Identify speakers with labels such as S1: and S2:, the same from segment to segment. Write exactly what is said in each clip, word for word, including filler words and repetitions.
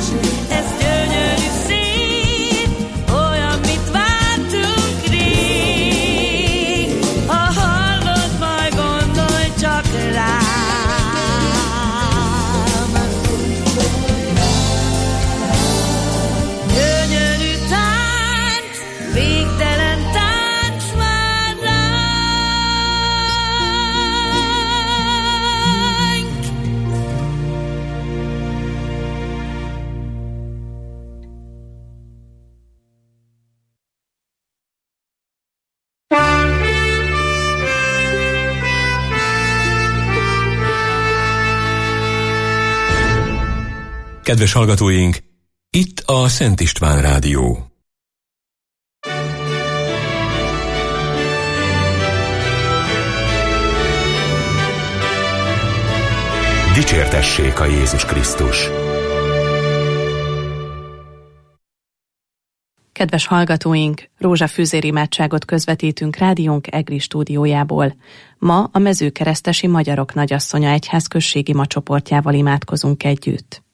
S1: Kedves hallgatóink, itt a Szent István Rádió. Dicsértessék a Jézus Krisztus!
S2: Kedves hallgatóink, rózsafűzér imádságot közvetítünk rádiónk EGRI stúdiójából. Ma a Mezőkeresztesi Magyarok Nagyasszonya egyházközségi ma csoportjával imádkozunk együtt.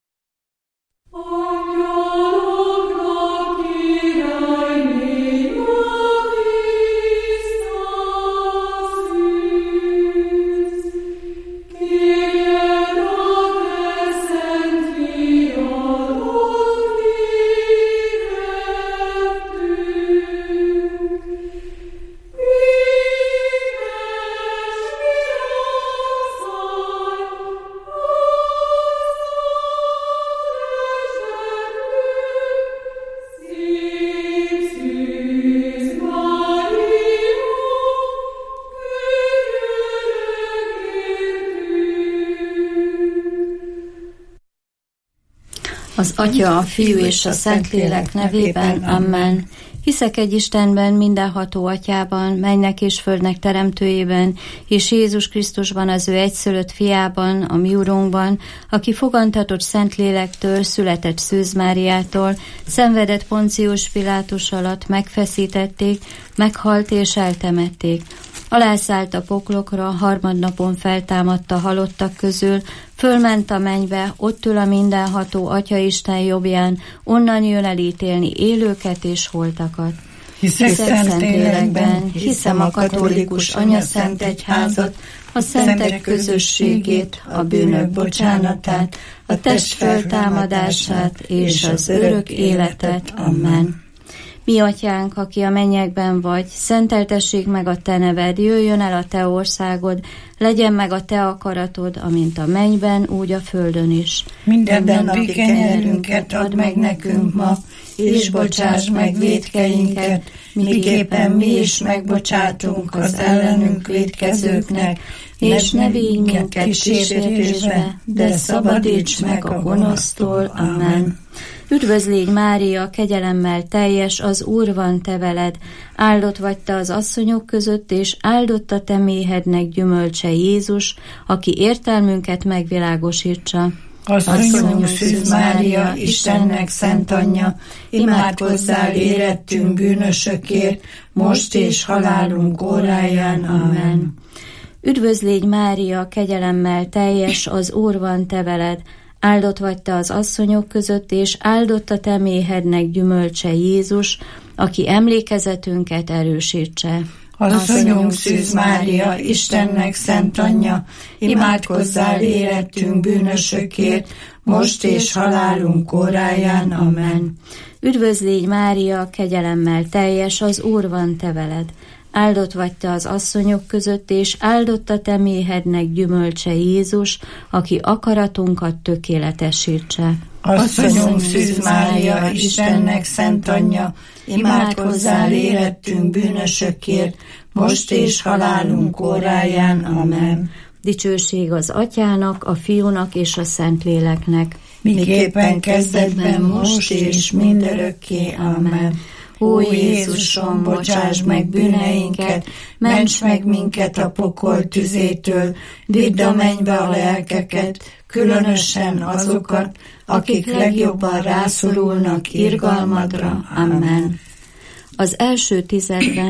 S3: Az Atya, a Fiú és a Szentlélek nevében, amen. Hiszek egy Istenben, mindenható Atyában, mennek és földnek teremtőjében, és Jézus Krisztusban, az ő egyszülött fiában, a mi Urunkban, aki fogantatott Szentlélektől, született Szűz Máriától, szenvedett Poncius Pilátus alatt, megfeszítették, meghalt és eltemették. Alászállt a poklokra, harmadnapon feltámadt a halottak közül, fölment a mennybe, ott ül a mindenható Atyaisten jobbján, onnan jön elítélni élőket és holtakat.
S4: Hiszek Szentlélekben, hiszem a katolikus anyaszent egyházat, a szentek közösségét, a bűnök bocsánatát, a test feltámadását és az örök életet. Amen.
S3: Mi atyánk, aki a mennyekben vagy, szenteltessék meg a te neved, jöjjön el a te országod, legyen meg a te akaratod, amint a mennyben, úgy a földön is.
S4: Minden napi kenyerünket add meg nekünk ma, és bocsáss meg vétkeinket, miképpen mi is megbocsátunk az ellenünk vétkezőknek, és ne vigy minket kísértésbe, de szabadíts meg a gonosztól. Amen.
S3: Üdvözl légy, Mária, kegyelemmel teljes, az Úr van te veled, áldott vagy te az asszonyok között, és áldott a te méhednek gyümölcse Jézus, aki értelmünket megvilágosítsa.
S4: Asszonyunk Szűz Mária, Istennek szent anyja, imádkozzál érettünk bűnösökért, most és halálunk óráján. Amen.
S3: Üdvözl légy, Mária, kegyelemmel teljes, az Úr van te veled, áldott vagy te az asszonyok között, és áldott a te méhednek gyümölcse Jézus, aki emlékezetünket erősítse.
S4: Asszonyunk Szűz Mária, Istennek szent anyja, imádkozzál érettünk bűnösökért, most és halálunk óráján. Amen.
S3: Üdvözl légy, Mária, kegyelemmel teljes, az Úr van te veled, áldott vagy te az asszonyok között, és áldott a te méhednek gyümölcse Jézus, aki akaratunkat tökéletesítse.
S4: Asszonyunk Szűz Mária, Istennek szent anyja, imádkozzál érettünk bűnösökért, most és halálunk óráján. Amen.
S3: Dicsőség az Atyának, a Fiúnak és a Szentléleknek,
S4: miképpen kezdetben, most és mindörökké. Amen. Ó Jézusom, bocsáss meg bűneinket, ments meg minket a pokol tüzétől, vidd a mennybe a lelkeket, különösen azokat, akik legjobban rászorulnak irgalmadra. Amen.
S3: Az első tizedben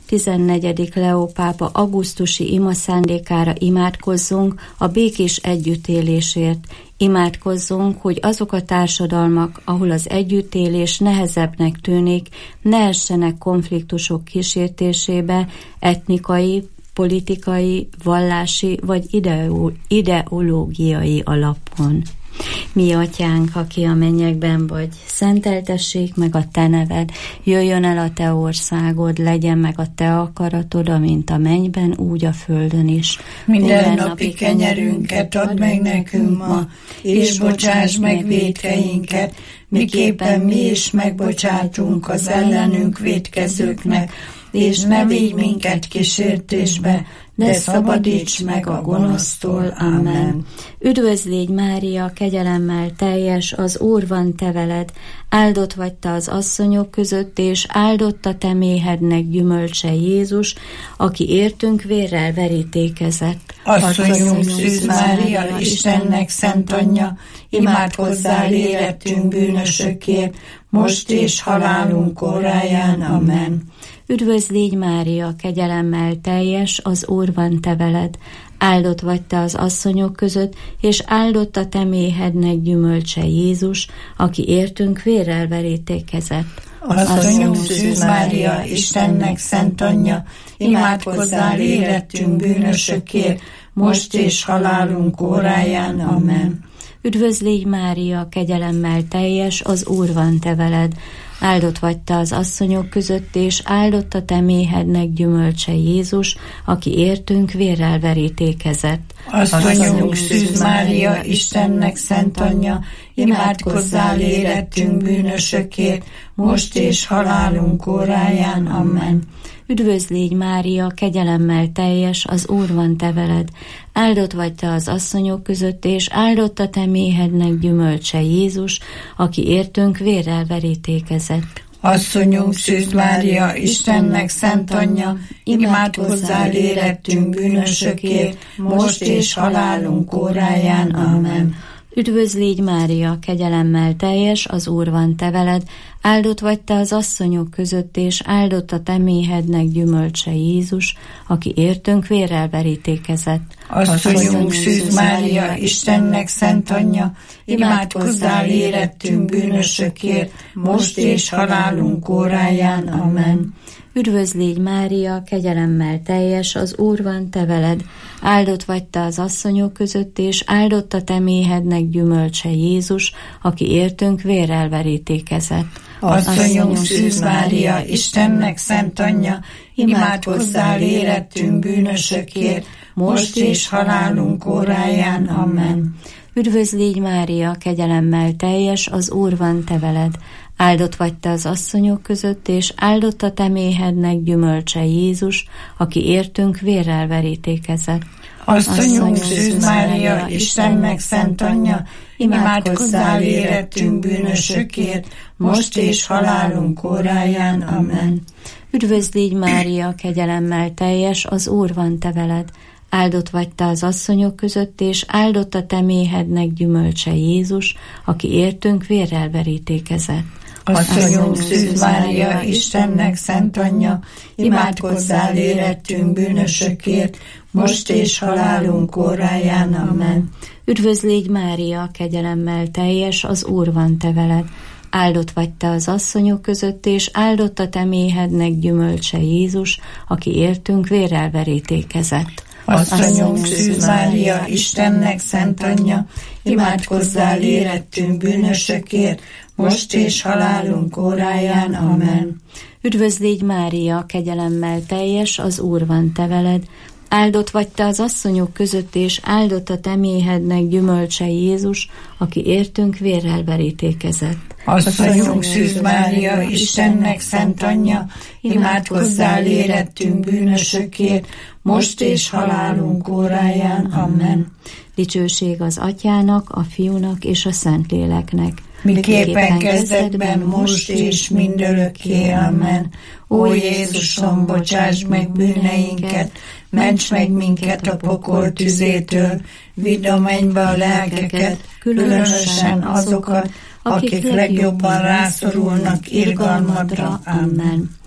S3: tizennegyedik Leó pápa augusztusi ima szándékára imádkozzunk a békés együttélésért. Imádkozzunk, hogy azok a társadalmak, ahol az együttélés nehezebbnek tűnik, ne essenek konfliktusok kísértésébe etnikai, politikai, vallási vagy ideó, ideológiai alapon. Mi atyánk, aki a mennyekben vagy, szenteltessék meg a te neved, jöjjön el a te országod, legyen meg a te akaratod, amint a mennyben, úgy a földön is.
S4: Minden napi kenyerünket add meg nekünk ma, és bocsáss meg vétkeinket, miképpen mi is megbocsátunk az ellenünk vétkezőknek, és ne vigy minket kísértésbe, de szabadíts meg a gonosztól. Amen.
S3: Üdvözl légy, Mária, kegyelemmel teljes, az Úr van te veled, áldott vagy te az asszonyok között, és áldott a te méhednek gyümölcse Jézus, aki értünk vérrel verítékezett.
S4: Asszonyunk Szűz Mária, Istennek szent anyja, imádkozzál életünk bűnösökért, most és halálunk óráján. Amen.
S3: Üdvözl légy, Mária, kegyelemmel teljes, az Úr van te veled, áldott vagy te az asszonyok között, és áldott a te méhednek gyümölcse Jézus, aki értünk vérrel verítékezett.
S4: Asszonyunk Szűz Mária, Istennek szent anyja, imádkozzál életünk bűnösökért, most és halálunk óráján. Amen.
S3: Üdvözl légy, Mária, kegyelemmel teljes, az Úr van te veled, áldott vagy te az asszonyok között, és áldott a te méhednek gyümölcse Jézus, aki értünk vérrel verítékezett.
S4: Asszonyunk Szűz Mária, Istennek szent anyja, imádkozzál életünk bűnösökért, most és halálunk óráján. Amen.
S3: Üdvözl légy, Mária, kegyelemmel teljes, az Úr van te veled, áldott vagy te az asszonyok között, és áldott a te méhednek gyümölcse Jézus, aki értünk vérrel verítékezett.
S4: Asszonyunk Szűz Mária, Istennek szent anyja, imádkozzál életünk bűnösökért, most és halálunk óráján. Amen.
S3: Üdvözl légy, Mária, kegyelemmel teljes, az Úr van te veled, áldott vagy te az asszonyok között, és áldott a te méhednek gyümölcse Jézus, aki értünk vérrel verítékezett.
S4: Asszonyunk Szűz Mária, Istennek szent anyja, imádkozzál életünk bűnösökért, most és halálunk óráján. Amen.
S3: Üdvözl légy, Mária, kegyelemmel teljes, az Úr van te veled, áldott vagy te az asszonyok között, és áldott a te méhednek gyümölcse Jézus, aki értünk vérrel verítékezett.
S4: Asszonyunk Szűz Mária, Istennek szent anyja, imádkozzál életünk bűnösökért, most és halálunk óráján. Amen.
S3: Üdvözl légy, Mária, kegyelemmel teljes, az Úr van te veled, áldott vagy te az asszonyok között, és áldott a te méhednek gyümölcse Jézus, aki értünk vérrel verítékezett.
S4: Asszonyunk Szűz Mária, Istennek szent anyja, imádkozzál életünk bűnösökért, most és halálunk óráján. Amen.
S3: Üdvözl légy, Mária, kegyelemmel teljes, az Úr van te veled, áldott vagy te az asszonyok között, és áldott a te méhednek gyümölcse Jézus, aki értünk vérrel verítékezett.
S4: Asszonyunk Szűz Mária, Istennek szent anyja, imádkozzál életünk bűnösökért, most és halálunk óráján. Amen.
S3: Üdvözl légy, Mária, kegyelemmel teljes, az Úr van te veled, áldott vagy te az asszonyok között, és áldott a te méhednek gyümölcse Jézus, aki értünk vérrel verítékezett.
S4: Asszonyunk Szűz Mária, Istennek szent anyja, imádkozzál életünk bűnösökért, most és halálunk óráján. Amen.
S3: Üdvözl légy, Mária, kegyelemmel teljes, az Úr van te veled, áldott vagy te az asszonyok között, és áldott a te méhednek gyümölcse Jézus, aki értünk vérrel verítékezett.
S4: Asszonyunk Szűz Mária, Istennek szent anyja, imádkozzál életünk bűnösökért, most és halálunk óráján. Amen.
S3: Dicsőség az Atyának, a Fiúnak és a Szentléleknek,
S4: miképpen kezdetben, most és mindörökké. Amen. Ó Jézusom, bocsáss meg bűneinket, ments meg minket a pokol tüzétől, vidd a mennybe a lelkeket, különösen azokat, akik legjobban rászorulnak irgalmadra. Amen.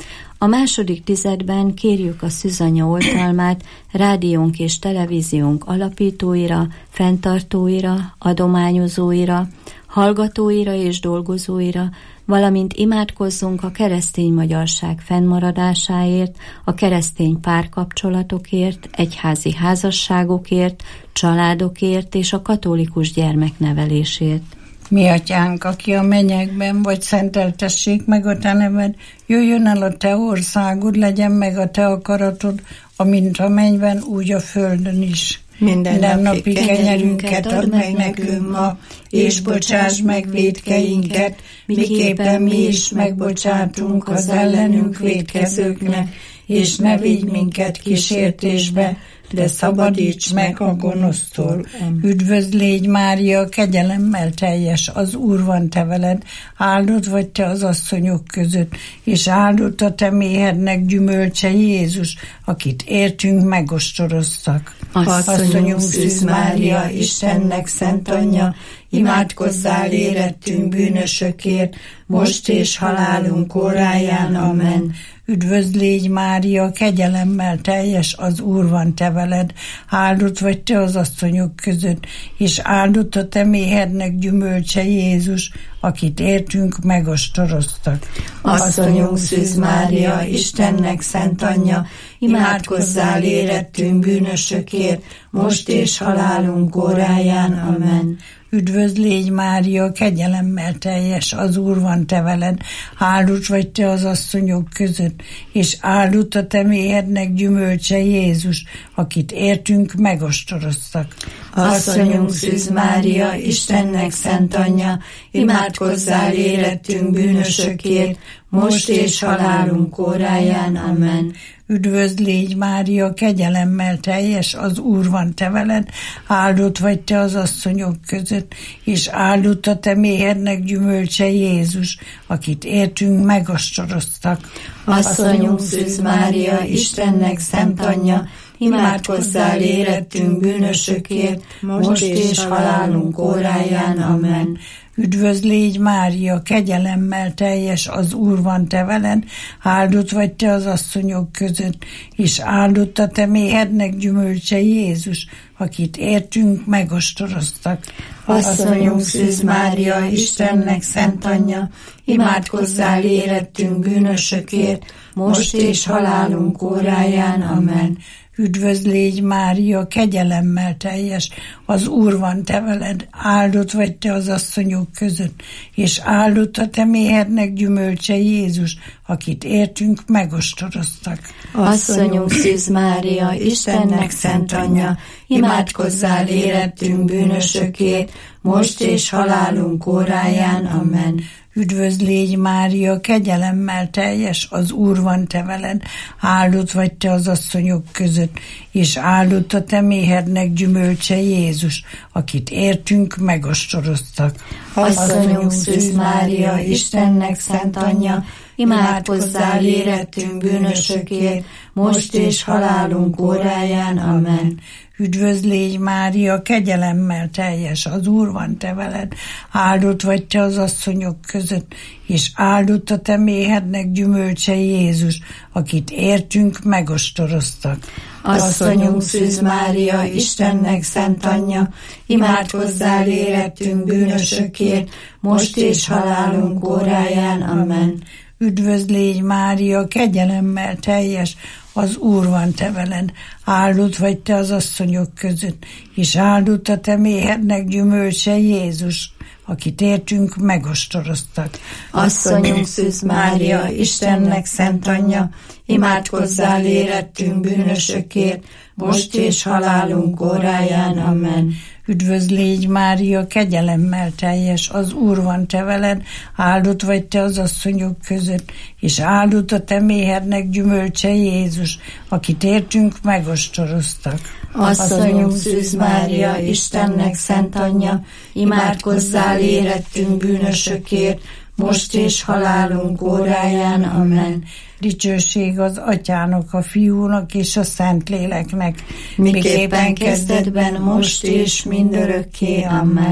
S3: A második tizedben kérjük a szűzanya oltalmát rádiónk és televíziónk alapítóira, fenntartóira, adományozóira, hallgatóira és dolgozóira, valamint imádkozzunk a keresztény magyarság fennmaradásáért, a keresztény párkapcsolatokért, egyházi házasságokért, családokért és a katolikus gyermeknevelésért.
S4: Mi atyánk, aki a mennyekben vagy, szenteltessék meg a te neved, jöjjön el a te országod, legyen meg a te akaratod, amint a mennyben, úgy a földön is.
S5: Minden,
S4: Minden
S5: napi
S4: napi kenyerünket add meg nekünk ma, és bocsáss meg vétkeinket, miképpen mi is megbocsátunk az ellenünk vétkezőknek, és ne vigy minket kísértésbe, de szabadíts meg a gonosztól. Üdvözl légy, Mária, kegyelemmel teljes, az Úr van te veled, áldott vagy te az asszonyok között, és áldott a te méhednek gyümölcse, Jézus, akit értünk megostoroztak.
S5: Asszonyunk Szűz Mária, Istennek szent anyja, imádkozzál érettünk bűnösökért, most és halálunk óráján. Amen.
S4: Üdvözl légy, Mária, kegyelemmel teljes, az Úr van te veled, áldott vagy te az asszonyok között, és áldott a te méhednek gyümölcse, Jézus, akit értünk megostoroztak.
S5: Asszonyunk Szűz Mária, Istennek szent anyja, imádkozzál érettünk bűnösökért, most és halálunk óráján. Amen.
S4: Üdvözl légy, Mária, kegyelemmel teljes, az Úr van te veled, áldott vagy te az asszonyok között, és áldott a te méhednek gyümölcse, Jézus, akit értünk megostoroztak.
S5: Asszonyunk Szűz Mária, Istennek szent anyja, imádkozzál érettünk bűnösökért, most és halálunk óráján. Amen.
S4: Üdvözl légy, Mária, kegyelemmel teljes, az Úr van te veled, áldott vagy te az asszonyok között, és áldott a te méhednek gyümölcse, Jézus, akit értünk megostoroztak.
S5: Asszonyunk Szűz Mária, Istennek szent anyja, imádkozzál érettünk bűnösökért, most és halálunk óráján. Amen.
S4: Üdvözl légy, Mária, kegyelemmel teljes, az Úr van te veled, áldott vagy te az asszonyok között, és áldott a te méhednek gyümölcse, Jézus, akit értünk megostoroztak.
S5: Asszonyunk Szűz Mária, Istennek szent anyja, imádkozzál érettünk bűnösökért, most és halálunk óráján. Amen.
S4: Üdvözl légy, Mária, kegyelemmel teljes, az Úr van te veled, áldott vagy te az asszonyok között, és áldott a te méhednek gyümölcse, Jézus, akit értünk megostoroztak.
S5: Asszonyunk Szűz Mária, Istennek szent anyja, imádkozzál érettünk bűnösökért, most és halálunk óráján. Amen.
S4: Üdvözl légy, Mária, kegyelemmel teljes, az Úr van te veled, áldott vagy te az asszonyok között, és áldott a te méhednek gyümölcse, Jézus, akit értünk megostoroztak.
S5: Asszonyunk Szűz Mária, Istennek szent anyja, imádkozzál érettünk bűnösökért, most és halálunk óráján. Amen.
S4: Üdvözl légy, Mária, kegyelemmel teljes, az Úr van te veled, áldott vagy te az asszonyok között, és áldott a te méhednek gyümölcse, Jézus, akit értünk megostoroztak.
S5: Asszonyunk Szűz Mária, Istennek szent anyja, imádkozzál érettünk bűnösökért, most és halálunk óráján. Amen.
S4: Üdvözl légy, Mária, kegyelemmel teljes, az Úr van te veled, áldott vagy te az asszonyok között, és áldott a te méhednek gyümölcse, Jézus, akit értünk megostoroztak.
S5: Asszonyunk Szűz Mária, Istennek szent anyja, imádkozzál érettünk bűnösökért, most és halálunk óráján. Amen.
S4: Üdvözl légy, Mária, kegyelemmel teljes, az Úr van te veled, áldott vagy te az asszonyok között, és áldott a te méhednek gyümölcse, Jézus, akit értünk megostoroztak.
S5: Asszonyunk Szűz Mária, Istennek szent anyja, imádkozzál érettünk bűnösökért, most és halálunk óráján. Amen.
S4: Dicsőség az Atyának, a Fiúnak és a Szentléleknek,
S5: miképpen kezdetben, most és mindörökké. Amen.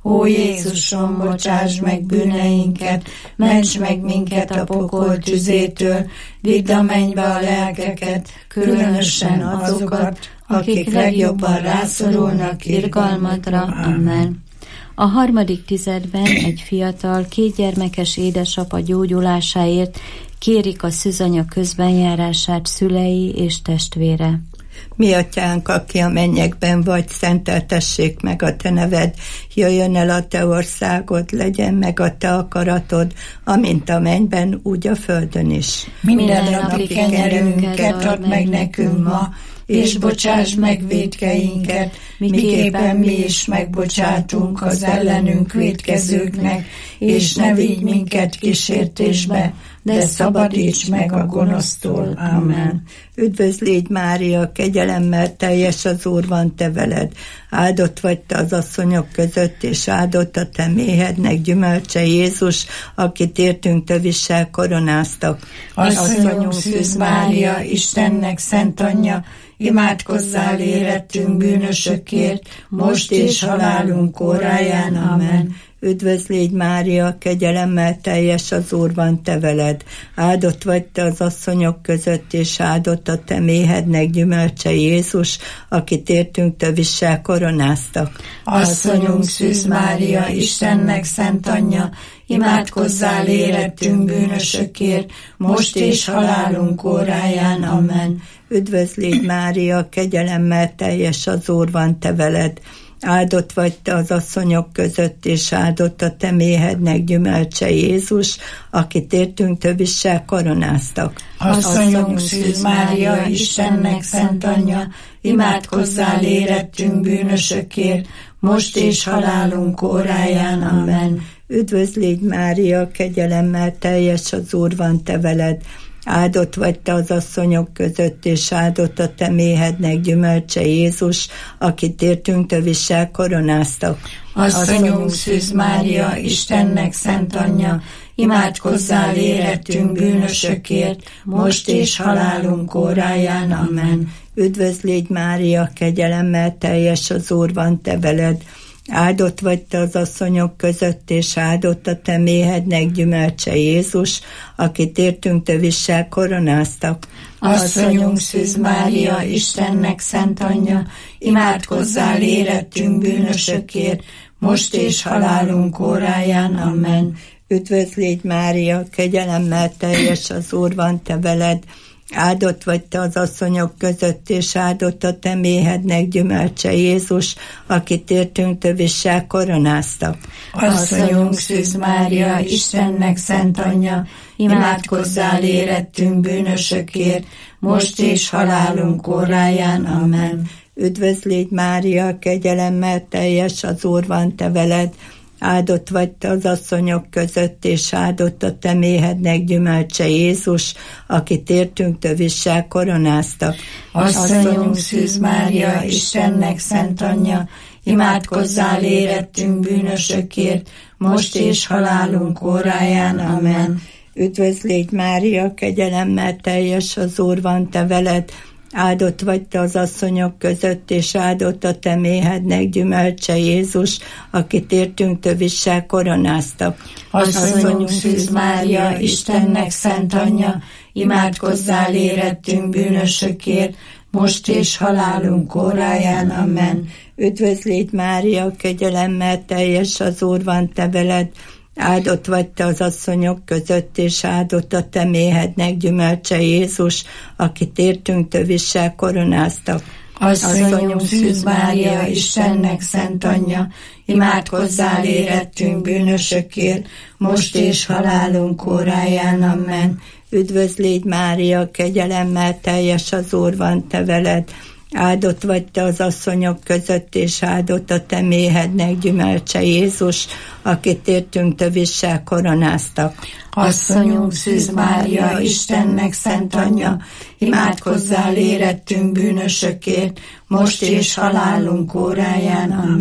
S4: Ó Jézusom, bocsáss meg bűneinket, ments meg minket a pokol tüzétől, vidd a mennybe a lelkeket, különösen azokat, akik legjobban rászorulnak irgalmadra. Amen.
S3: A harmadik tizedben egy fiatal, kétgyermekes édesapa gyógyulásáért kérik a szűzanya közbenjárását szülei és testvére.
S5: Mi atyánk, aki a mennyekben vagy, szenteltessék meg a te neved, jöjjön el a te országod, legyen meg a te akaratod, amint a mennyben, úgy a földön is.
S4: Minden napi kenyerünket add meg nekünk ma, és bocsáss meg vétkeinket, miképpen mi is megbocsátunk az ellenünk vétkezőknek, és ne vigy minket kísértésbe, de szabadíts meg a gonosztól. Amen.
S5: Üdvözl légy Mária, kegyelemmel teljes az Úr van te veled. Áldott vagy te az asszonyok között, és áldott a te méhednek gyümölcse Jézus, akit értünk tövissel koronáztak.
S4: Asszonyunk Szűz Mária, Istennek szent anyja, imádkozzál érettünk bűnösökért, most és halálunk óráján. Amen.
S5: Üdvözl légy Mária, kegyelemmel teljes az Úr van te veled. Áldott vagy te az asszonyok között, és áldott a te méhednek gyümölcse Jézus, akit értünk tövissel koronáztak.
S4: Asszonyunk Szűz Mária, Istennek szent anyja, imádkozzál érettünk bűnösökért, most és halálunk óráján. Amen.
S5: Üdvözl légy Mária, kegyelemmel teljes az Úr van te veled. Áldott vagy te az asszonyok között, és áldott a te méhednek gyümölcse Jézus, akit értünk tövissel koronáztak.
S4: Asszonyunk Szűz Mária, Istennek szent anyja, imádkozzál érettünk bűnösökért, most és halálunk óráján. Amen.
S5: Üdvözl légy Mária, kegyelemmel teljes az Úr van te veled. Áldott vagy te az asszonyok között, és áldott a te méhednek gyümölcse Jézus, akit értünk tövissel koronáztak.
S4: Asszonyunk Szűz Mária, Istennek szent anyja, imádkozzál érettünk bűnösökért, most és halálunk óráján. Amen.
S5: Üdvözl légy Mária, kegyelemmel teljes az Úr van te veled. Áldott vagy te az asszonyok között, és áldott a te méhednek gyümölcse Jézus, akit értünk tövissel koronáztak.
S4: Asszonyunk Szűz Mária, Istennek szent anyja, imádkozzál érettünk bűnösökért, most és halálunk óráján. Amen.
S5: Üdvözl légy Mária, kegyelemmel teljes az Úr van te veled. Áldott vagy te az asszonyok között, és áldott a te méhednek gyümölcse Jézus, akit értünk tövissel koronáztak.
S4: Asszonyunk Szűz Mária, Istennek szent anyja, imádkozzál érettünk bűnösökért, most és halálunk óráján. Amen.
S5: Üdvözl légy Mária, kegyelemmel teljes az Úr van te veled. Áldott vagy te az asszonyok között, és áldott a te méhednek gyümölcse Jézus, akit értünk tövissel koronáztak.
S4: Asszonyunk Szűz Mária, Istennek szent anyja, imádkozzál érettünk bűnösökért, most és halálunk óráján. Amen.
S5: Üdvözl légy Mária, kegyelemmel teljes az Úr van te veled. Áldott vagy te az asszonyok között, és áldott a te méhednek gyümölcse Jézus, akit értünk tövissel koronáztak.
S4: Asszonyunk Szűz Mária, Istennek szent anyja, imádkozzál érettünk bűnösökért, most és halálunk óráján. Amen.
S5: Üdvözl légy Mária, kegyelemmel teljes az Úr van te veled. Áldott vagy te az asszonyok között, és áldott a te méhednek gyümölcse Jézus, akit értünk tövissel koronáztak.
S4: Asszonyunk Szűz Mária, Istennek szent anyja, imádkozzál érettünk bűnösökért, most és halálunk óráján. Amen.
S5: Üdvözl légy Mária, kegyelemmel teljes az Úr van te veled. Áldott vagy te az asszonyok között, és áldott a te méhednek gyümölcse Jézus, akit értünk tövissel koronáztak.
S4: Asszonyunk Szűz Mária, Istennek szent anyja, imádkozzál érettünk bűnösökért, most és halálunk óráján. Amen.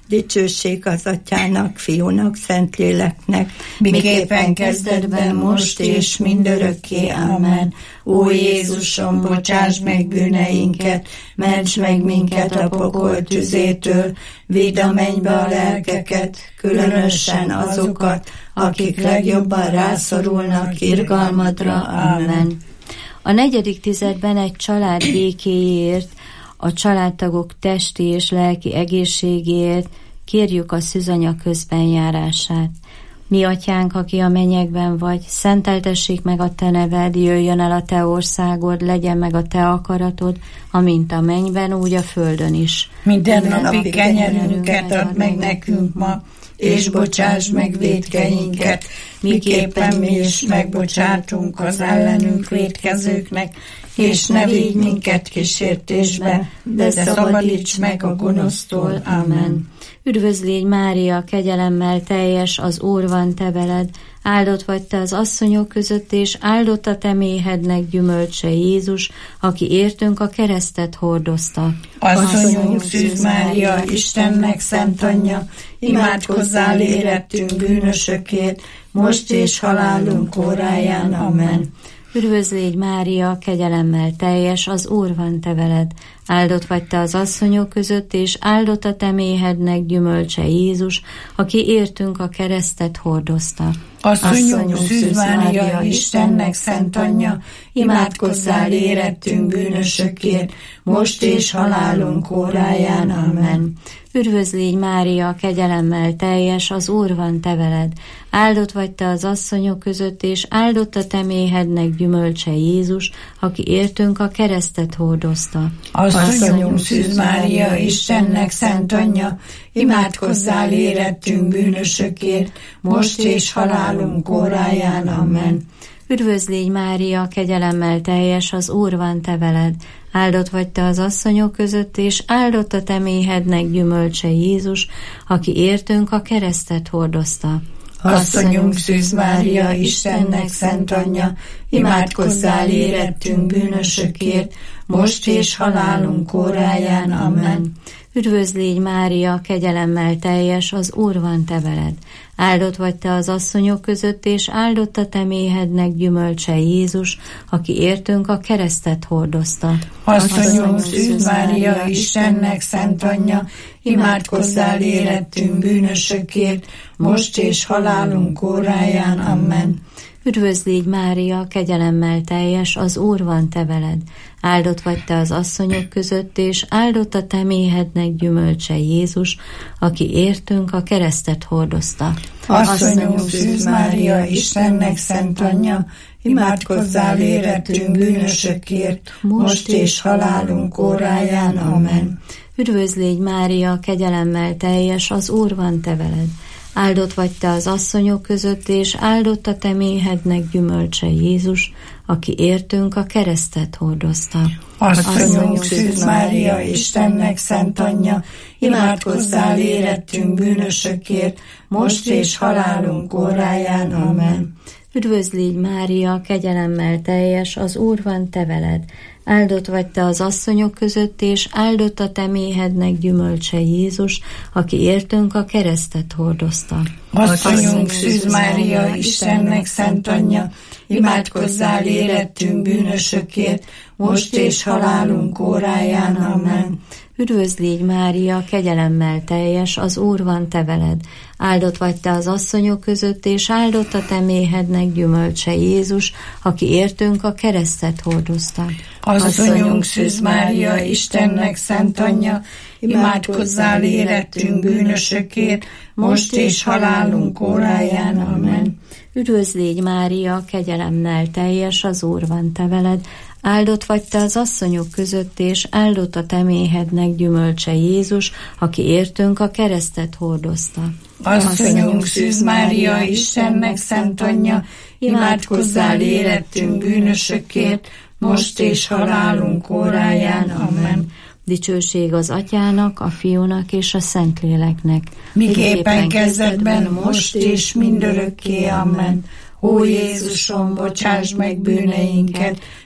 S5: Dicsőség az Atyának, Fiúnak, Szentléleknek,
S4: miképpen kezdetben, most és mindörökké. Amen. Ó Jézusom, bocsáss meg bűneinket, ments meg minket a pokol tüzétől, vidd a mennybe a lelkeket, különösen azokat, akik legjobban rászorulnak irgalmadra. Amen.
S3: A negyedik tizedben egy család békéjéért, a családtagok testi és lelki egészségéért kérjük a szűzanya közbenjárását. Mi atyánk, aki a mennyekben vagy, szenteltessék meg a te neved, jöjjön el a te országod, legyen meg a te akaratod, amint a mennyben, úgy a földön is.
S4: Minden napi kenyerünket add meg nekünk ma, és bocsáss meg vétkeinket, miképpen mi is megbocsátunk az ellenünk vétkezőknek, és ne vigy minket kísértésbe, de szabadíts meg a gonosztól. Amen.
S3: Üdvözl légy, Mária, kegyelemmel teljes, az Úr van te veled, áldott vagy te az asszonyok között, és áldott a te méhednek gyümölcse Jézus, aki értünk a keresztet hordozta.
S4: Asszonyunk Szűz Mária, Istennek szent anyja, imádkozzál érettünk bűnösökért, most és halálunk óráján. Amen.
S3: Üdvözl légy, Mária, kegyelemmel teljes, az Úr van te veled, áldott vagy te az asszonyok között, és áldott a te méhednek gyümölcse Jézus, aki értünk a keresztet hordozta.
S4: Asszonyunk Szűz Mária, Istennek szent anyja, imádkozzál érettünk bűnösökért, most és halálunk óráján. Amen.
S3: Üdvözl légy, Mária, kegyelemmel teljes, az Úr van te veled, áldott vagy te az asszonyok között, és áldott a te méhednek gyümölcse Jézus, aki értünk a keresztet hordozta.
S4: Asszonyunk Szűz Mária, Istennek szent anyja, imádkozzál érettünk bűnösökért, most és halálunk óráján. Amen.
S3: Üdvözl légy, Mária, kegyelemmel teljes, az Úr van te veled, áldott vagy te az asszonyok között, és áldott a te méhednek gyümölcse Jézus, aki értünk a keresztet hordozta.
S4: Asszonyunk Szűz Mária, Istennek szent anyja, imádkozzál érettünk bűnösökért, most és halálunk óráján. Amen.
S3: Üdvözl légy, Mária, kegyelemmel teljes, az Úr van te veled, áldott vagy te az asszonyok között, és áldott a te méhednek gyümölcse Jézus, aki értünk a keresztet hordozta.
S4: Asszonyunk Szűz Mária, Istennek szent anyja, imádkozzál érettünk bűnösökért, most és halálunk óráján. Amen.
S3: Üdvözl légy, Mária, kegyelemmel teljes, az Úr van te veled, áldott vagy te az asszonyok között, és áldott a te méhednek gyümölcse Jézus, aki értünk a keresztet hordozta.
S4: Asszonyunk Szűz Mária, Istennek szent anyja, imádkozzál érettünk bűnösökért, most és halálunk óráján. Amen.
S3: Üdvözl légy, Mária, kegyelemmel teljes, az Úr van te veled, áldott vagy te az asszonyok között, és áldott a te méhednek gyümölcse Jézus, aki értünk a keresztet hordozta.
S4: Asszonyunk Szűz Mária, Istennek szent anyja, imádkozzál érettünk bűnösökért, most és halálunk óráján. Amen.
S3: Üdvözl légy, Mária, kegyelemmel teljes, az Úr van te veled, áldott vagy te az asszonyok között, és áldott a te méhednek gyümölcse Jézus, aki értünk a keresztet hordozta.
S4: Asszonyunk Szűz Mária, Istennek szent anyja, imádkozzál érettünk bűnösökért, most és halálunk óráján. Amen.
S3: Üdvözl légy, Mária, kegyelemmel teljes, az Úr van te veled, áldott vagy te az asszonyok között, és áldott a te méhednek gyümölcse Jézus, aki értünk a keresztet hordozta.
S4: Asszonyunk Szűz Mária, Istennek szent anyja, imádkozzál érettünk bűnösökért, most és halálunk óráján. Amen.
S3: Üdvözl légy, Mária, kegyelemmel teljes, az Úr van te veled, áldott vagy te az asszonyok között, és áldott a te méhednek gyümölcse Jézus, aki értünk a keresztet hordozta.
S4: Asszonyunk Szűz Mária, Istennek szent anyja, imádkozzál érettünk bűnösökért, most és halálunk óráján. Amen.
S3: Dicsőség az Atyának, a Fiúnak és a Szentléleknek.
S4: Miképpen kezdetben, most és mindörökké. Amen. Ó Jézusom, bocsáss meg bűneinket,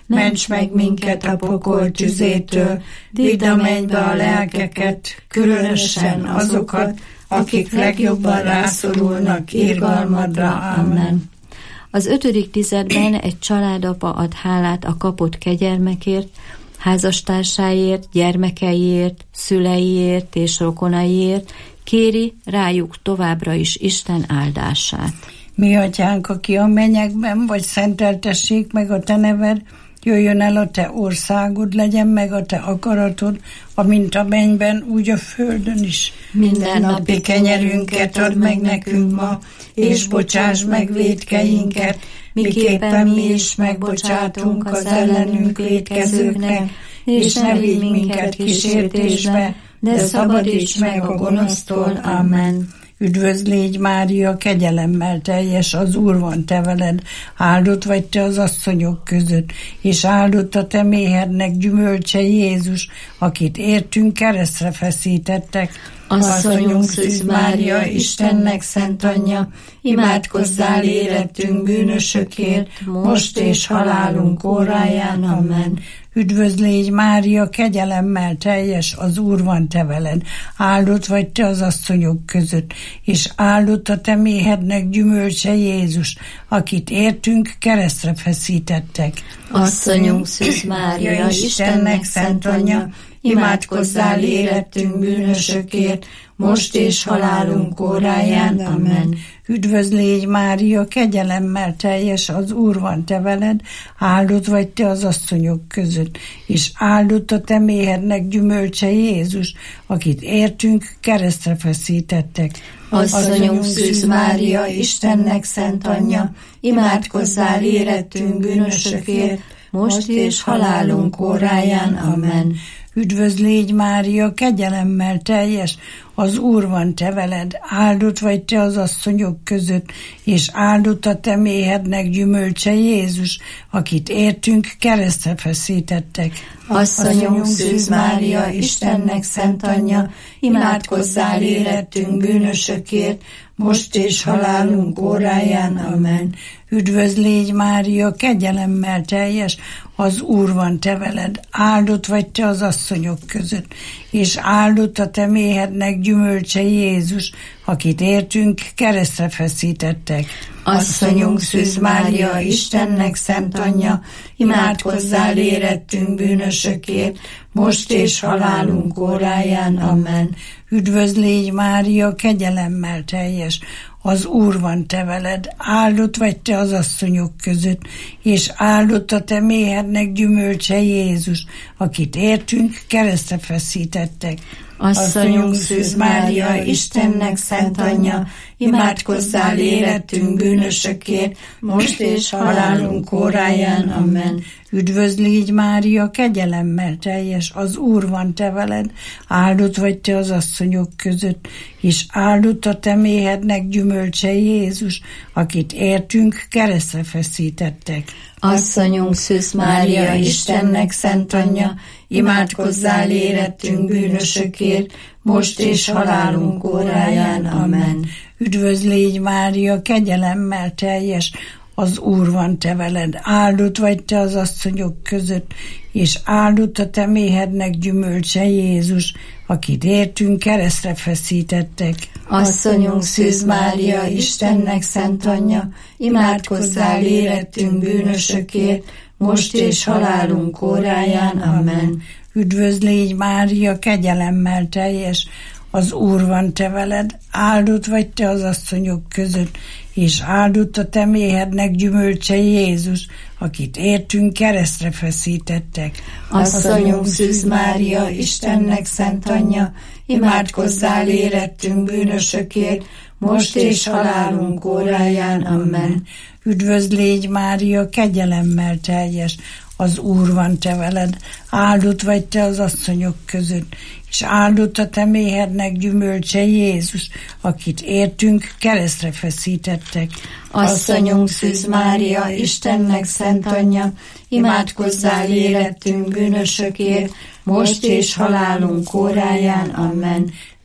S4: ments meg minket a pokol tüzétől, vidd a mennybe a lelkeket, különösen azokat, akik legjobban rászorulnak irgalmadra. Amen.
S3: Az ötödik tizedben egy családapa ad hálát a kapott kegyelmekért, házastársáért, gyermekeiért, szüleiért és rokonaiért, kéri rájuk továbbra is Isten áldását.
S4: Mi atyánk, aki a mennyekben vagy, szenteltessék meg a te neved, jöjjön el a te országod, legyen meg a te akaratod, amint a mennyben, úgy a földön is.
S5: Minden napi kenyerünket add meg nekünk ma, és bocsáss meg vétkeinket, miképpen mi is megbocsátunk az ellenünk vétkezőknek, és ne vigy minket kísértésbe, de szabadíts meg a gonosztól. Amen.
S4: Üdvözl légy, Mária, kegyelemmel teljes, az Úr van te veled, áldott vagy te az asszonyok között, és áldott a te méhednek gyümölcse Jézus, akit értünk keresztre feszítettek.
S5: Asszonyunk Szűz Mária, Istennek szent anyja, imádkozzál érettünk bűnösökért, most és halálunk óráján. Amen.
S4: Üdvözl légy, Mária, kegyelemmel teljes, az Úr van te veled, áldott vagy te az asszonyok között, és áldott a te méhednek gyümölcse Jézus, akit értünk keresztre feszítettek.
S5: Asszonyunk Szűz Mária, Istennek szent anyja, imádkozzál érettünk bűnösökért, most és halálunk óráján. Amen.
S4: Üdvözl légy, Mária, kegyelemmel teljes, az Úr van te veled, áldott vagy te az asszonyok között, és áldott a te méhednek gyümölcse Jézus, akit értünk keresztre feszítettek.
S5: Asszonyunk Szűz Mária, Istennek szent anyja, imádkozzál érettünk bűnösökért, most és halálunk óráján. Amen.
S4: Üdvözl légy, Mária, kegyelemmel teljes, az Úr van te veled, áldott vagy te az asszonyok között, és áldott a te méhednek gyümölcse Jézus, akit értünk keresztre feszítettek.
S5: Asszonyunk Szűz Mária, Istennek szent anyja, imádkozzál érettünk bűnösökért, most és halálunk óráján. Amen.
S4: Üdvözl légy, Mária, kegyelemmel teljes, az Úr van te veled, áldott vagy te az asszonyok között, és áldott a te méhednek gyümölcse Jézus, akit értünk keresztre feszítettek.
S5: Asszonyunk Szűz Mária, Istennek szent anyja, imádkozzál érettünk bűnösökért, most és halálunk óráján. Amen.
S4: Üdvözl légy, Mária, kegyelemmel teljes, az Úr van te veled, áldott vagy te az asszonyok között, és áldott a te méhednek gyümölcse Jézus, akit értünk keresztre feszítettek.
S5: Asszonyunk Szűz Mária, Istennek szent anyja, imádkozzál érettünk bűnösökért, most és halálunk óráján. Amen.
S4: Üdvözl légy, Mária, kegyelemmel teljes, az Úr van te veled, áldott vagy te az asszonyok között, és áldott a te méhednek gyümölcse Jézus, akit értünk keresztre feszítettek.
S5: Asszonyunk Szűz Mária, Istennek szent anyja, imádkozzál érettünk bűnösökért, most és halálunk óráján. Amen.
S4: Üdvözl légy, Mária, kegyelemmel teljes, az Úr van te veled, áldott vagy te az asszonyok között, és áldott a te méhednek gyümölcse Jézus, akit értünk keresztre feszítettek.
S5: Asszonyunk Szűz Mária, Istennek szent anyja, imádkozzál érettünk bűnösökért, most és halálunk óráján. Amen.
S4: Üdvözl légy, Mária, kegyelemmel teljes, az Úr van te veled, áldott vagy te az asszonyok között, és áldott a te méhednek gyümölcse Jézus, akit értünk keresztre feszítettek.
S5: Asszonyunk Szűz Mária, Istennek szent anyja, imádkozzál érettünk bűnösökért, most és halálunk óráján. Amen.
S4: Üdvözl légy, Mária, kegyelemmel teljes, az Úr van te veled, áldott vagy te az asszonyok között, és áldott a te méhednek gyümölcse Jézus, akit értünk keresztre feszítettek.
S5: Asszonyunk Szűz Mária, Istennek szent anyja, imádkozzál érettünk bűnösökért, most és halálunk óráján. Amen.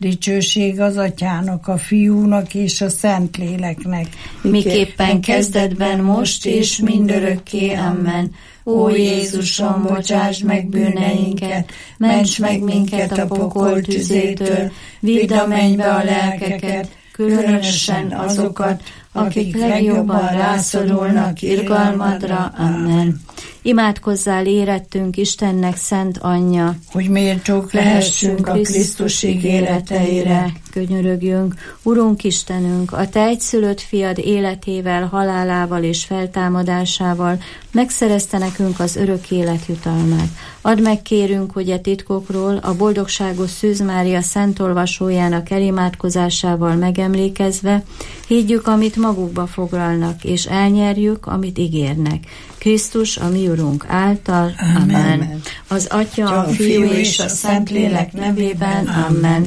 S4: Dicsőség az Atyának, a Fiúnak és a Szentléleknek.
S3: Miképpen kezdetben, most és mindörökké. Amen. Ó Jézusom, bocsásd meg bűneinket, ments meg minket a pokol tüzétől, vidd a mennybe a lelkeket, különösen azokat, akik legjobban rászorulnak irgalmadra. Amen. Imádkozzál érettünk Istennek szent anyja,
S4: hogy méltók lehessünk a Krisztus ígéreteire.
S3: Könyörögjünk, Urunk Istenünk, a Te egyszülött fiad életével, halálával és feltámadásával megszerezte nekünk az örök élet jutalmát. Add meg, kérünk, hogy e titkokról a boldogságos Szűz Mária szent olvasójának elimádkozásával megemlékezve higgyük, amit magukba foglalnak, és elnyerjük, amit ígérnek. Krisztus, a mi Urunk által. Amen. Amen. Az Atya, a Fiú és a Szentlélek nevében. Amen.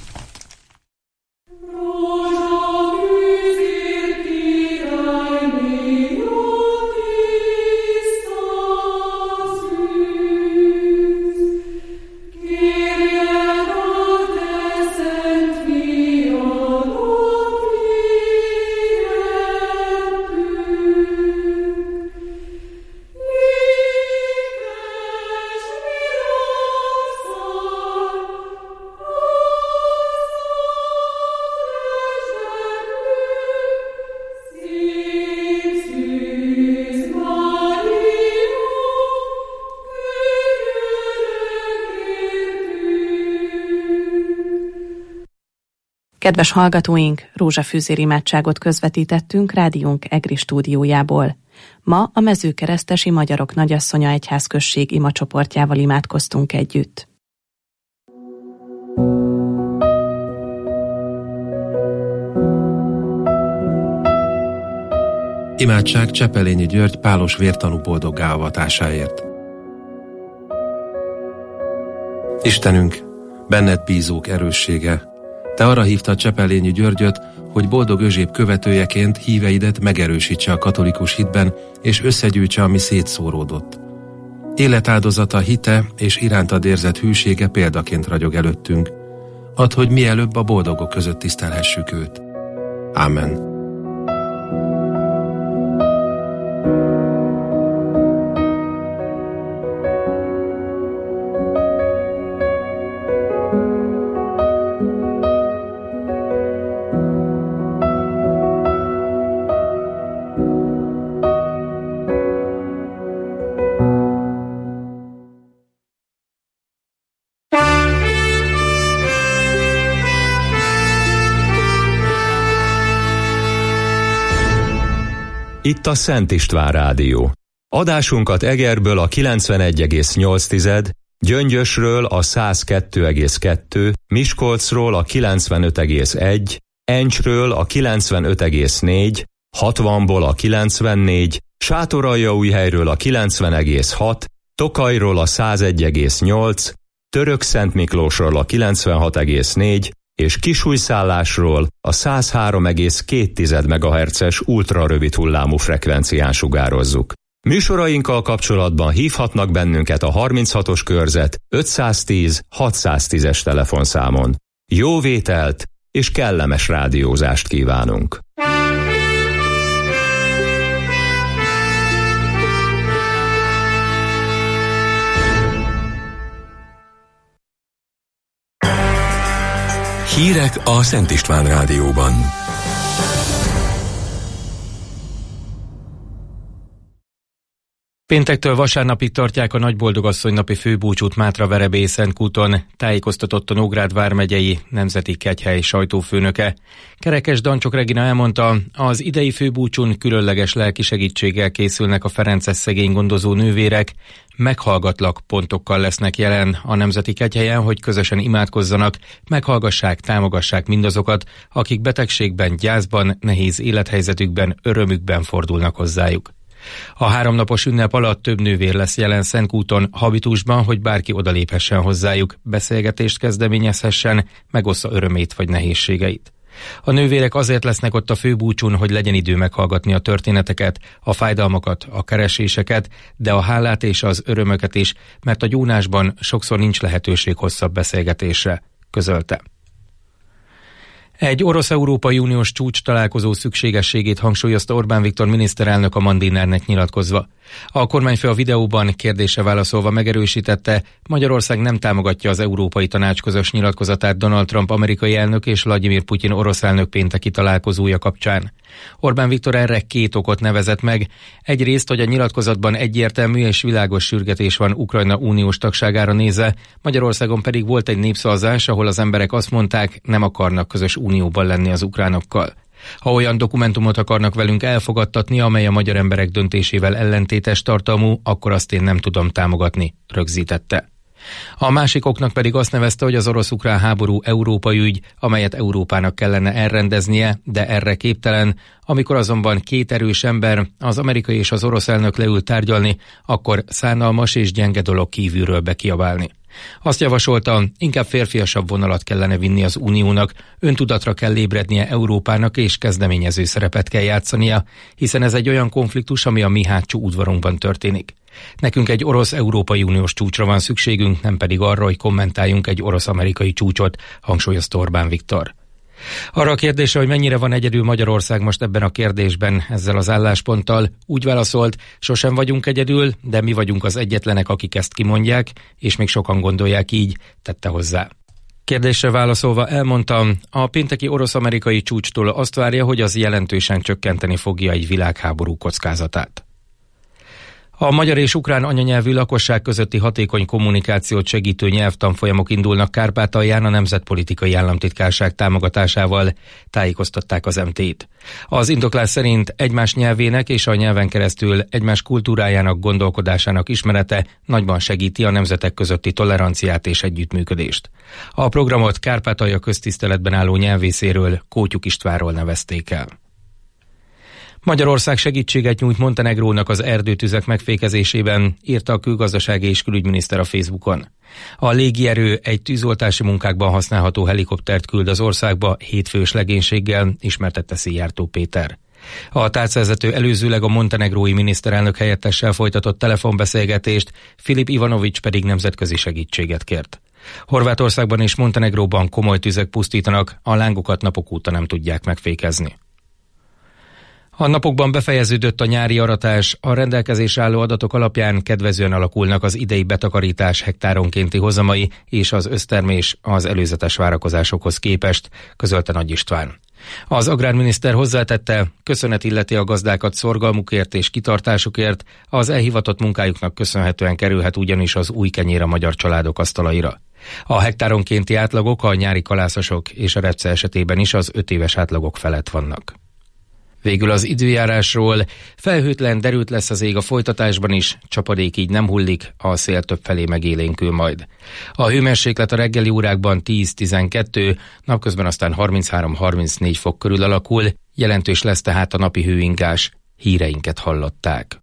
S2: Kedves hallgatóink, rózsafűzér imádságot közvetítettünk rádiónk EGRI stúdiójából. Ma a Mezőkeresztesi Magyarok Nagyasszonya Egyházközség imacsoportjával imádkoztunk együtt.
S6: Imádság Csepelényi György pálos vértanú boldoggá avatásáért. Istenünk, benned bízók erőssége, Te arra hívtad Csepelényi Györgyöt, hogy boldog özséb követőjeként híveidet megerősítse a katolikus hitben, és összegyűjtse, ami szétszóródott. Életáldozata, hite és irántad érzett hűsége példaként ragyog előttünk. Add, hogy mielőbb a boldogok között tisztelhessük őt. Ámen.
S1: Itt a Szent István Rádió. Adásunkat Egerből a kilencvenegy egész nyolc, Gyöngyösről a száz kettő egész kettő, Miskolcról a kilencvenöt egész egy, Encsről a kilencvenöt egész négy, hatvanból a kilencvennégy, Sátoraljaújhelyről a kilencven egész hat, Tokajról a száz egy egész nyolc, Törökszentmiklósról a kilencvenhat egész négy, és Kisújszállásról a száz három egész két megahertzes ultrarövid hullámú frekvencián sugározzuk. Műsorainkkal kapcsolatban hívhatnak bennünket a harminchatos körzet ötszáztíz hatszáztízes telefonszámon. Jó vételt és kellemes rádiózást kívánunk! Hírek a Szent István Rádióban.
S7: Péntektől vasárnapig tartják a Nagyboldogasszony-napi főbúcsút Mátra-Verebélye-Szentkúton, tájékoztatott a Nógrád vármegyei Nemzeti Kegyhely sajtófőnöke. Kerekes Dancsok Regina elmondta, az idei főbúcsún különleges lelki segítséggel készülnek a ferences szegénygondozó nővérek, meghallgatlak pontokkal lesznek jelen a Nemzeti Kegyhelyen, hogy közösen imádkozzanak, meghallgassák, támogassák mindazokat, akik betegségben, gyászban, nehéz élethelyzetükben, örömükben fordulnak hozzájuk. A háromnapos ünnep alatt több nővér lesz jelen Szentkúton habitusban, hogy bárki odaléphessen hozzájuk, beszélgetést kezdeményezhessen, megossza örömét vagy nehézségeit. A nővérek azért lesznek ott a főbúcsún, hogy legyen idő meghallgatni a történeteket, a fájdalmakat, a kereséseket, de a hálát és az örömöket is, mert a gyónásban sokszor nincs lehetőség hosszabb beszélgetésre, közölte. Egy orosz-európai uniós csúcs találkozó szükségességét hangsúlyozta Orbán Viktor miniszterelnök a Mandinernek nyilatkozva. A kormányfő a videóban kérdésre válaszolva megerősítette, Magyarország nem támogatja az Európai Tanács közös nyilatkozatát Donald Trump amerikai elnök és Vladimir Putyin orosz elnök pénteki találkozója kapcsán. Orbán Viktor erre két okot nevezett meg. Egyrészt, hogy a nyilatkozatban egyértelmű és világos sürgetés van Ukrajna uniós tagságára nézve, Magyarországon pedig volt egy népszavazás, ahol az emberek azt mondták, nem akarnak közös unióban lenni az ukránokkal. Ha olyan dokumentumot akarnak velünk elfogadtatni, amely a magyar emberek döntésével ellentétes tartalmú, akkor azt én nem tudom támogatni, rögzítette. A másik oknak pedig azt nevezte, hogy az orosz-ukrán háború európai ügy, amelyet Európának kellene elrendeznie, de erre képtelen. Amikor azonban két erős ember, az amerikai és az orosz elnök leül tárgyalni, akkor szánalmas és gyenge dolog kívülről bekiabálni. Azt javasolta, inkább férfiasabb vonalat kellene vinni az uniónak, öntudatra kell ébrednie Európának és kezdeményező szerepet kell játszania, hiszen ez egy olyan konfliktus, ami a mi hátsó udvarunkban történik. Nekünk egy orosz-európai uniós csúcsra van szükségünk, nem pedig arra, hogy kommentáljunk egy orosz-amerikai csúcsot, hangsúlyozta Orbán Viktor. Arra a kérdésre, hogy mennyire van egyedül Magyarország most ebben a kérdésben ezzel az állásponttal, úgy válaszolt, sosem vagyunk egyedül, de mi vagyunk az egyetlenek, akik ezt kimondják, és még sokan gondolják így, tette hozzá. Kérdésre válaszolva elmondtam, a pénteki orosz-amerikai csúcstól azt várja, hogy az jelentősen csökkenteni fogja egy világháború kockázatát. A magyar és ukrán anyanyelvű lakosság közötti hatékony kommunikációt segítő nyelvtanfolyamok indulnak Kárpátalján a Nemzetpolitikai Államtitkárság támogatásával, tájékoztatták az em té-t. Az indoklás szerint egymás nyelvének és a nyelven keresztül egymás kultúrájának, gondolkodásának ismerete nagyban segíti a nemzetek közötti toleranciát és együttműködést. A programot Kárpátalja köztiszteletben álló nyelvészéről, Kótyuk Istvánról nevezték el. Magyarország segítséget nyújt Montenegrónak az erdőtüzek megfékezésében, írta a külgazdasági és külügyminiszter a Facebookon. A légierő egy tűzoltási munkákban használható helikoptert küld az országba hétfős legénységgel, ismertette Szijjártó Péter. A tárcavezető előzőleg a montenegrói miniszterelnök helyettessel folytatott telefonbeszélgetést, Filip Ivanovics pedig nemzetközi segítséget kért. Horvátországban és Montenegróban komoly tüzek pusztítanak, a lángokat napok óta nem tudják megfékezni. A napokban befejeződött a nyári aratás, a rendelkezésre álló adatok alapján kedvezően alakulnak az idei betakarítás hektáronkénti hozamai és az össztermés az előzetes várakozásokhoz képest, közölte Nagy István. Az agrárminiszter hozzátette, köszönet illeti a gazdákat szorgalmukért és kitartásukért, az elhivatott munkájuknak köszönhetően kerülhet ugyanis az új kenyér a magyar családok asztalaira. A hektáronkénti átlagok a nyári kalászosok és a repce esetében is az öt éves átlagok felett vannak. Végül az időjárásról, felhőtlen, derült lesz az ég a folytatásban is, csapadék így nem hullik, a szél többfelé megélénkül majd. A hőmérséklet a reggeli órákban tíz-tizenkettő, napközben aztán harminchárom-harmincnégy fok körül alakul, jelentős lesz tehát a napi hőingás. Híreinket hallották.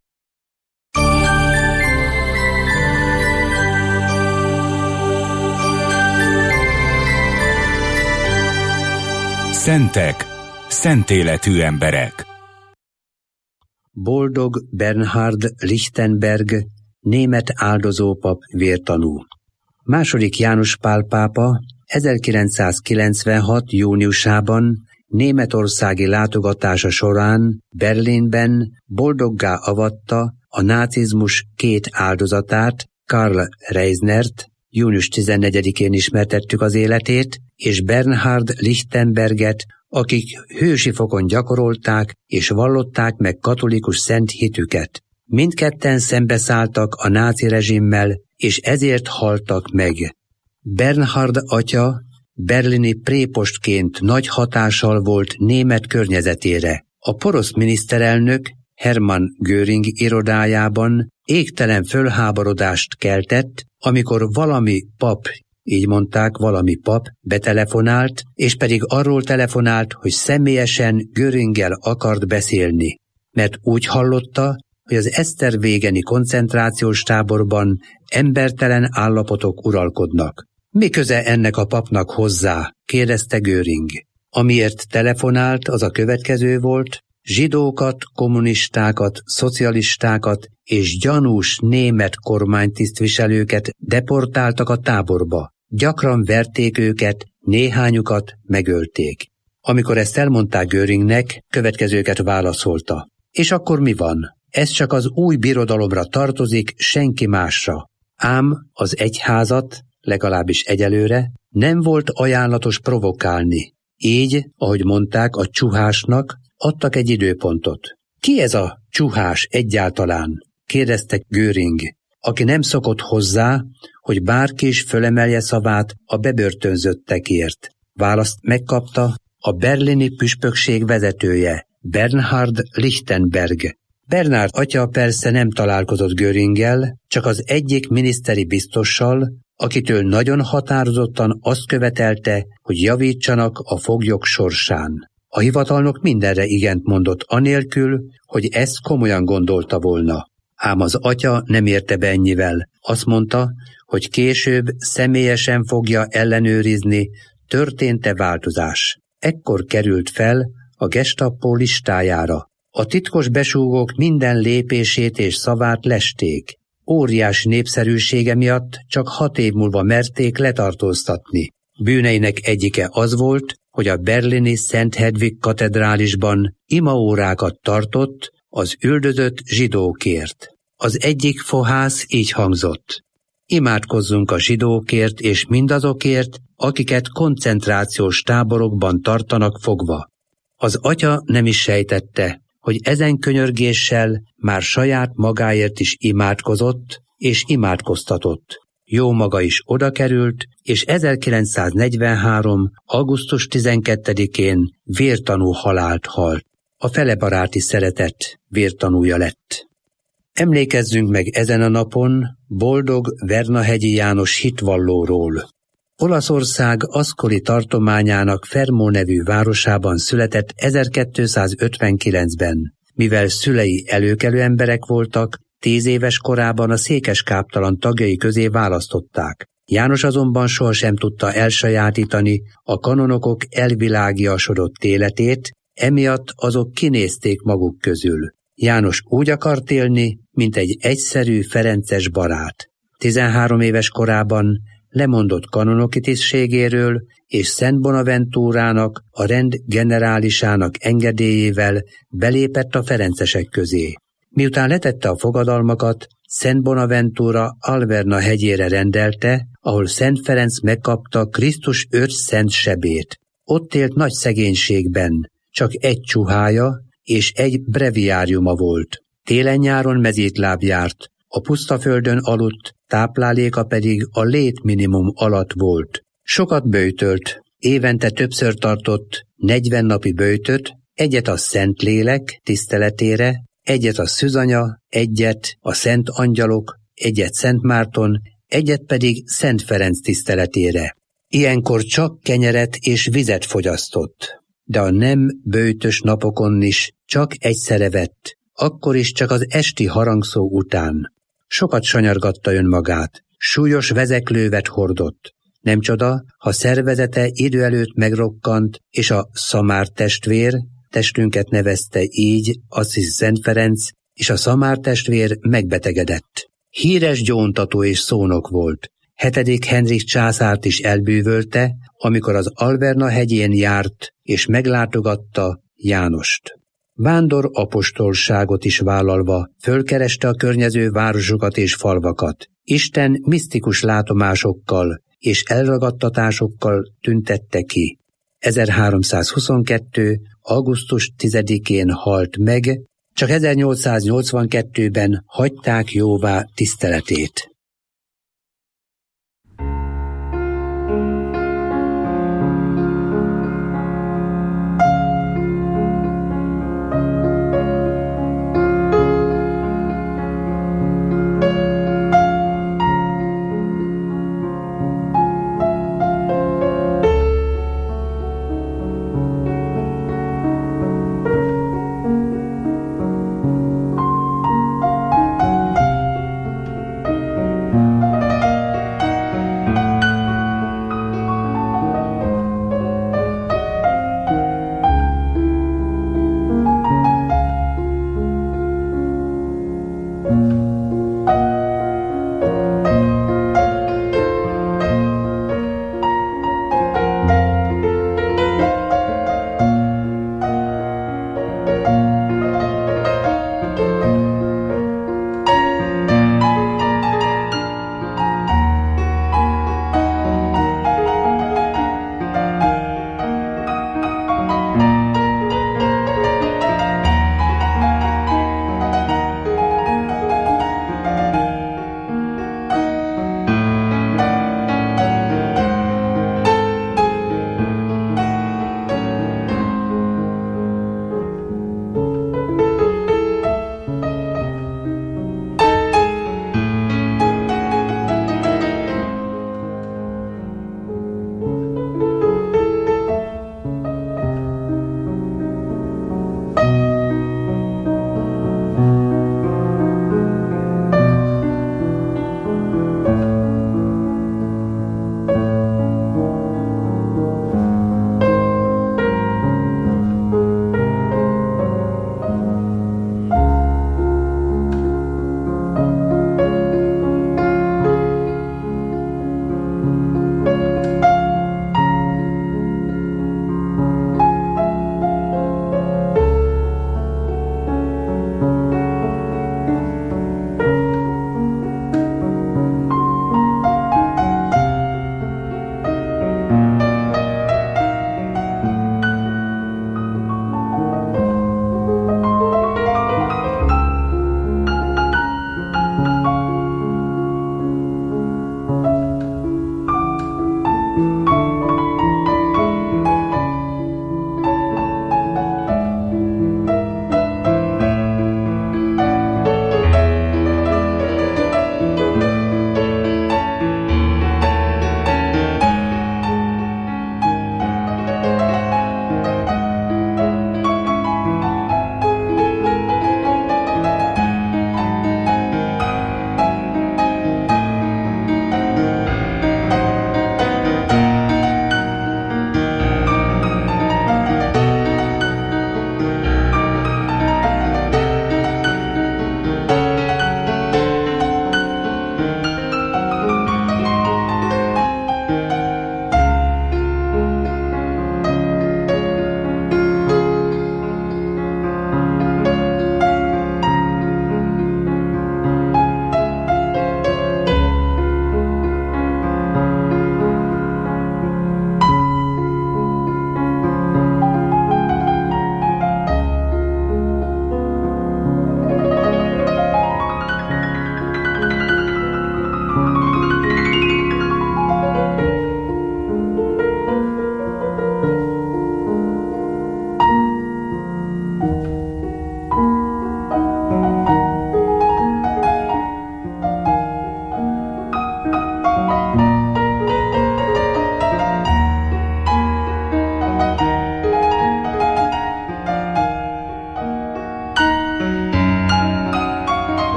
S8: Szentek, szentéletű emberek.
S9: Boldog Bernhard Lichtenberg, német áldozópap vértanú. Második János Pál pápa ezerkilencszázkilencvenhat. júniusában németországi látogatása során Berlinben boldoggá avatta a nácizmus két áldozatát, Karl Reisnert, június tizennegyedikén ismertettük az életét, és Bernhard Lichtenberget, akik hősi fokon gyakorolták és vallották meg katolikus szent hitüket. Mindketten szembeszálltak a náci rezsimmel, és ezért haltak meg. Bernhard atya berlini prépostként nagy hatással volt német környezetére. A porosz miniszterelnök Hermann Göring irodájában égtelen fölháborodást keltett, amikor valami pap, így mondták, valami pap betelefonált, és pedig arról telefonált, hogy személyesen Göringgel akart beszélni, mert úgy hallotta, hogy az Esztervégeni koncentrációs táborban embertelen állapotok uralkodnak. Mi köze ennek a papnak hozzá? Kérdezte Göring. Amiért telefonált, az a következő volt: zsidókat, kommunistákat, szocialistákat és gyanús német kormánytisztviselőket deportáltak a táborba. Gyakran verték őket, néhányukat megölték. Amikor ezt elmondták Göringnek, következőket válaszolta. És akkor mi van? Ez csak az új birodalomra tartozik, senki másra. Ám az egyházat, legalábbis egyelőre, nem volt ajánlatos provokálni. Így, ahogy mondták, a csuhásnak adtak egy időpontot. Ki ez a csuhás egyáltalán? Kérdezte Göring, aki nem szokott hozzá, hogy bárki is fölemelje szavát a bebörtönzöttekért. Választ megkapta a berlini püspökség vezetője, Bernhard Lichtenberg. Bernhard atya persze nem találkozott Göringgel, csak az egyik miniszteri biztossal, akitől nagyon határozottan azt követelte, hogy javítsanak a foglyok sorsán. A hivatalnok mindenre igent mondott anélkül, hogy ezt komolyan gondolta volna. Ám az atya nem érte be ennyivel. Azt mondta, hogy később személyesen fogja ellenőrizni, történt-e változás. Ekkor került fel a Gestapo listájára. A titkos besúgók minden lépését és szavát lesték. Óriási népszerűsége miatt csak hat év múlva merték letartóztatni. Bűneinek egyike az volt, hogy a berlini Szent Hedvig katedrálisban imaórákat tartott az üldözött zsidókért. Az egyik fohász így hangzott: imádkozzunk a zsidókért és mindazokért, akiket koncentrációs táborokban tartanak fogva. Az atya nem is sejtette, hogy ezen könyörgéssel már saját magáért is imádkozott és imádkoztatott. Jó maga is oda került, és ezerkilencszáznegyvenhárom. augusztus tizenkettedikén vértanú halált halt. A felebaráti szeretet vértanúja lett. Emlékezzünk meg ezen a napon boldog Vernahegyi János hitvallóról. Olaszország Ascoli tartományának Fermo nevű városában született ezerkétszázötvenkilencben. Mivel szülei előkelő emberek voltak, tíz éves korában a székeskáptalan tagjai közé választották. János azonban sohasem tudta elsajátítani a kanonokok elvilágiasodott életét, emiatt azok kinézték maguk közül. János úgy akart élni, mint egy egyszerű ferences barát. tizenhárom éves korában lemondott kanonoki tisztségéről, és Szent Bonaventúrának, a rend generálisának engedélyével belépett a ferencesek közé. Miután letette a fogadalmakat, Szent Bonaventúra Alverna hegyére rendelte, ahol Szent Ferenc megkapta Krisztus öt szent sebét. Ott élt nagy szegénységben, csak egy csuhája és egy breviáriuma volt. Télen-nyáron mezítláb járt, a pusztaföldön aludt, tápláléka pedig a létminimum alatt volt. Sokat böjtölt, évente többször tartott negyven napi böjtöt, egyet a Szentlélek tiszteletére, egyet a Szűzanya, egyet a Szent Angyalok, egyet Szent Márton, egyet pedig Szent Ferenc tiszteletére. Ilyenkor csak kenyeret és vizet fogyasztott, de a nem böjtös napokon is csak egyszerre vett, akkor is csak az esti harangszó után. Sokat sanyargatta önmagát, súlyos vezeklővet hordott. Nem csoda, ha szervezete idő előtt megrokkant, és a Szamár testvér, testünket nevezte így, Assisi Szent Ferenc, és a Szamár testvér megbetegedett. Híres gyóntató és szónok volt. Hetedik Henrik császárt is elbűvölte, amikor az Alverna hegyén járt, és meglátogatta Jánost. Vándor apostolságot is vállalva fölkereste a környező városokat és falvakat. Isten misztikus látomásokkal és elragadtatásokkal tüntette ki. ezerháromszázhuszonkettő. augusztus tizedikén halt meg, csak ezernyolcszáznyolcvankettőben hagyták jóvá tiszteletét.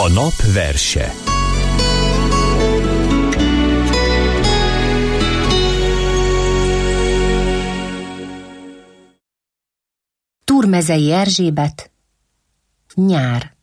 S8: A nap verse.
S10: Túrmezei Erzsébet, nyár.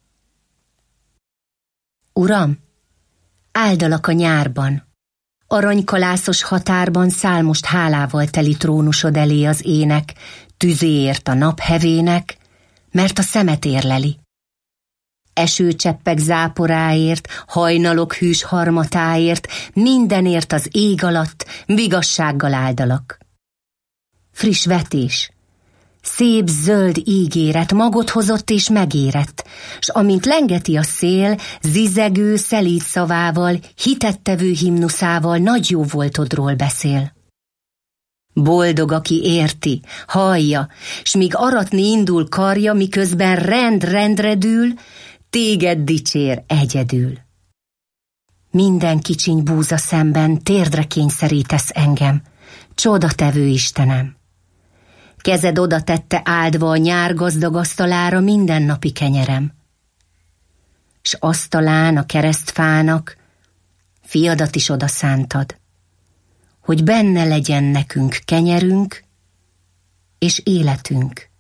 S10: Uram, áldalak a nyárban, aranykalászos határban száll most hálával teli trónusod elé az ének, tüzéért a nap hevének, mert a szemet érleli. Esőcseppek záporáért, hajnalok hűs harmatáért, mindenért az ég alatt vigassággal áldalak. Friss vetés, szép zöld ígéret magot hozott és megérett, s amint lengeti a szél, zizegő, szelíd szavával, hitettevő himnuszával nagy jó voltodról beszél. Boldog, aki érti, hallja, s míg aratni indul karja, miközben rend rendre dől, téged dicsér egyedül. Minden kicsiny búza szemben térdre kényszerítesz engem, csodatevő Istenem. Kezed oda tette áldva a nyár gazdag asztalára mindennapi kenyerem. S asztalán a keresztfának fiadat is oda szántad, hogy benne legyen nekünk kenyerünk és életünk.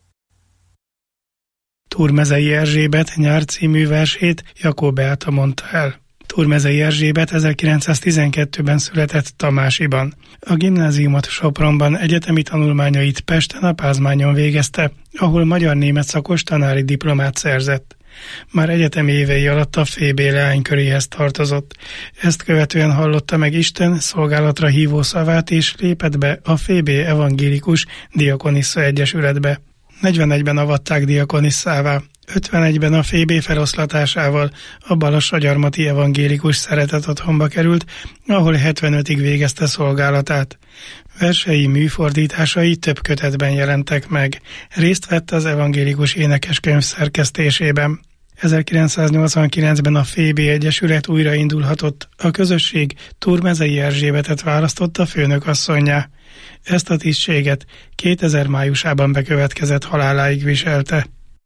S11: Túrmezei Erzsébet nyár című versét Jakó Beáta mondta el. Túrmezei Erzsébet ezerkilencszáztizenkettőben született Tamásiban. A gimnáziumot Sopronban, egyetemi tanulmányait Pesten a Pázmányon végezte, ahol magyar-német szakos tanári diplomát szerzett. Már egyetemi évei alatt a F B leányköréhez tartozott. Ezt követően hallotta meg Isten szolgálatra hívó szavát, és lépett be a F B evangélikus diakonissza egyesületbe. negyvenegyben avatták diakonisszává, ötvenegyben a F B feloszlatásával a Balassagyarmati evangélikus szeretet otthonba került, ahol hetvenötig végezte szolgálatát. Versei, műfordításai több kötetben jelentek meg. Részt vett az evangélikus énekeskönyv szerkesztésében. ezerkilencszáznyolcvankilencben a F B Egyesület újraindulhatott, a közösség Túrmezei Erzsébetet választotta főnökasszonnyá. Ezt a tisztséget kétezer májusában bekövetkezett haláláig viselte.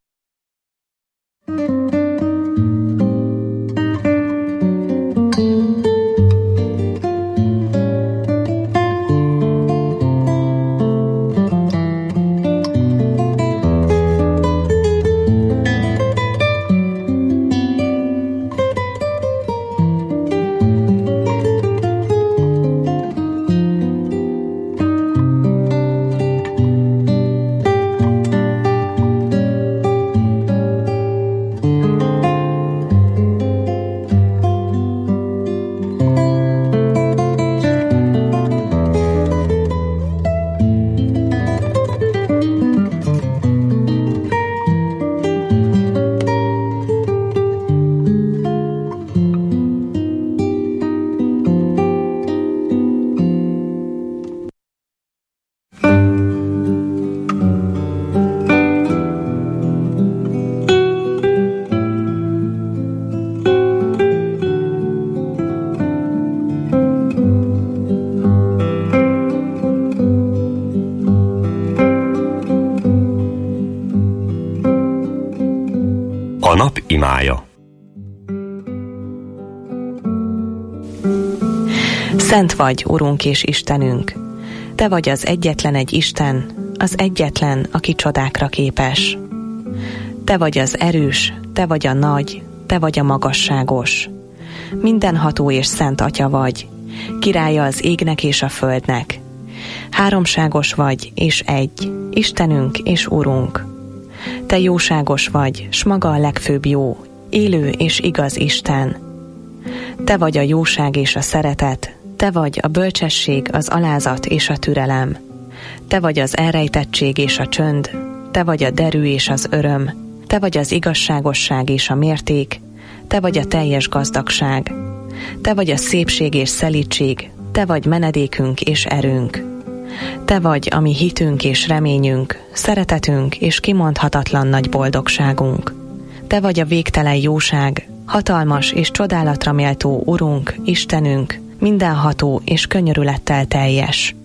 S8: A nap imája.
S2: Szent vagy, Urunk és Istenünk! Te vagy az egyetlen egy Isten, az egyetlen, aki csodákra képes. Te vagy az erős, te vagy a nagy, te vagy a magasságos. Mindenható és szent Atya vagy, királya az égnek és a földnek. Háromságos vagy és egy, Istenünk és Urunk. Te jóságos vagy, s maga a legfőbb jó, élő és igaz Isten. Te vagy a jóság és a szeretet, te vagy a bölcsesség, az alázat és a türelem. Te vagy az elrejtettség és a csönd, te vagy a derű és az öröm, te vagy az igazságosság és a mérték, te vagy a teljes gazdagság. Te vagy a szépség és szelídség, te vagy menedékünk és erőnk. Te vagy a mi hitünk és reményünk, szeretetünk és kimondhatatlan nagy boldogságunk. Te vagy a végtelen jóság, hatalmas és csodálatra méltó Urunk, Istenünk, mindenható és könyörülettel teljes.